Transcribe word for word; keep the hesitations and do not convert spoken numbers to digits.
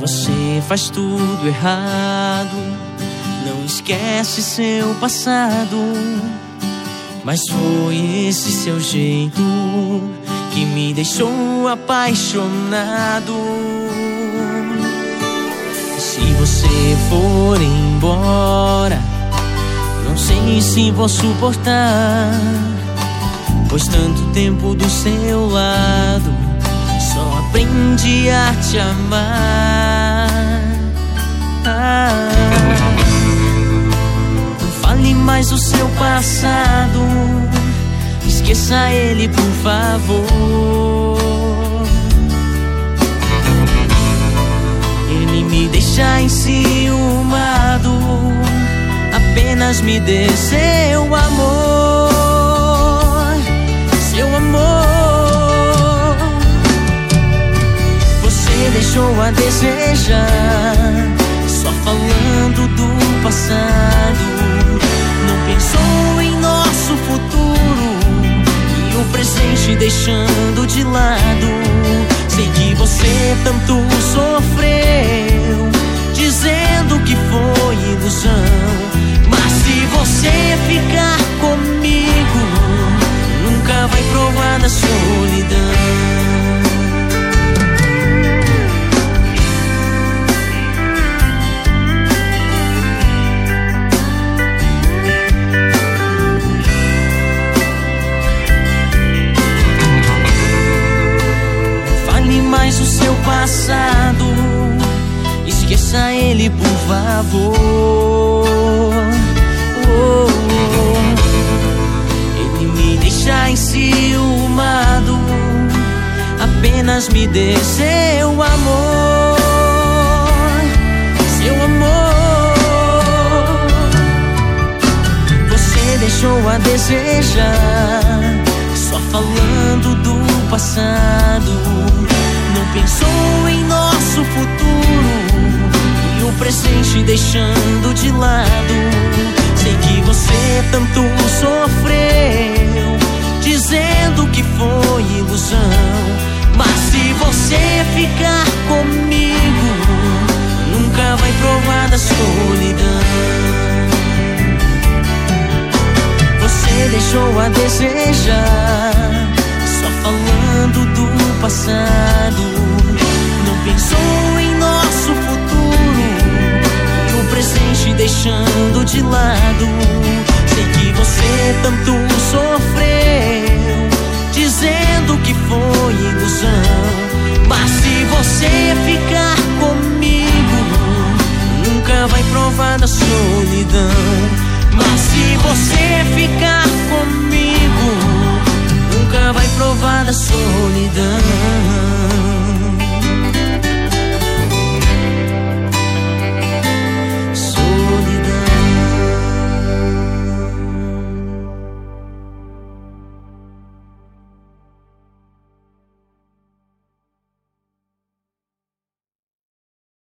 Você faz tudo errado, não esquece seu passado, mas foi esse seu jeito que me deixou apaixonado. Se você for embora, não sei se vou suportar, pois tanto tempo do seu lado só aprendi a te amar. Ah, não fale mais o seu passado, esqueça ele, por favor. Ele me deixa enciumado, apenas me dê seu amor, seu amor. Você deixou a desejar, só falando do passado. Não pensou em nosso futuro e o presente deixando de lado. Sei que você tanto sofreu, dizendo que foi ilusão, mas se você ficar comigo, nunca vai provar da solidão. Mais o seu passado, esqueça ele, por favor. Oh, oh. Ele me deixa enciumado, apenas me dê seu amor, seu amor. Você deixou a desejar, só falando do passado. Não pensou em nosso futuro e o presente deixando de lado. Sei que você tanto sofreu, dizendo que foi ilusão, mas se você ficar comigo, nunca vai provar da solidão. Você deixou a desejar, só falando do passado. Não pensou em nosso futuro e o presente deixando de lado. Sei que você tanto sofreu, dizendo que foi ilusão, mas se você ficar comigo, nunca vai provar da solidão. Mas se você ficar comigo, nunca vai provar da solidão.